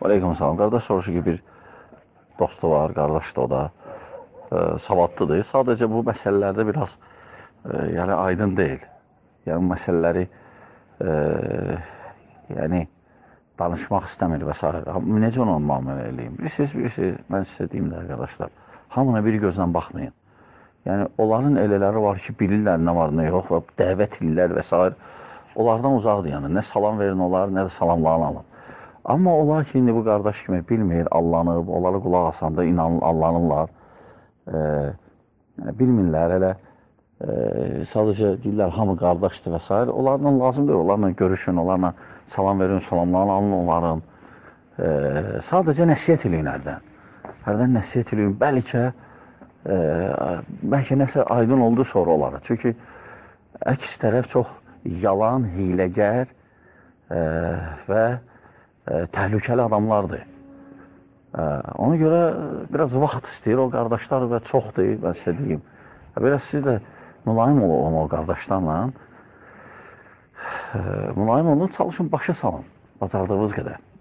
Aleyküm salam. Qardaş soruşu ki, bir dostu var, qardaş da o da savadlıdır. Sadəcə bu məsələlərdə biraz yəni aydın deyil. Yəni məsələləri yəni danışmaq istəmir və s. Necə onu müamilə eləyim? Bilirsiniz, mən sizə deyim də arkadaşlar, hamına bir gözlə baxmayın. Yəni onların elələri var ki, bilirlər nə var, nə yox və dəvət edirlər və s. Onlardan uzaqdır yəni. Nə salam verin onlar, nə də salamlarını alın. Amma onlar ki, indi bu qardaş kimi bilmir, allanıb, onları qulaq asanda allanırlar, bilmirlər, elə sadəcə deyirlər, hamı qardaşdır və s. Onlarla lazımdır, onlarla görüşün, onlarla salam verin, salamlarını alın onların. Sadəcə nəsiyyət eləyin hərdən. Hərdən nəsiyyət eləyin, bəlkə nəsə aydın oldu sonra onlara. Çünki əks tərəf çox yalan, hiləgər və təhlükəli adamlardır. Ona görə biraz vaxt istəyir o qardaşlar və çoxdur, mən sizə deyim. Biraz siz də mülayim olun o qardaşlarla. Mülayim olun, çalışın, başa salın, bacardığınız qədər.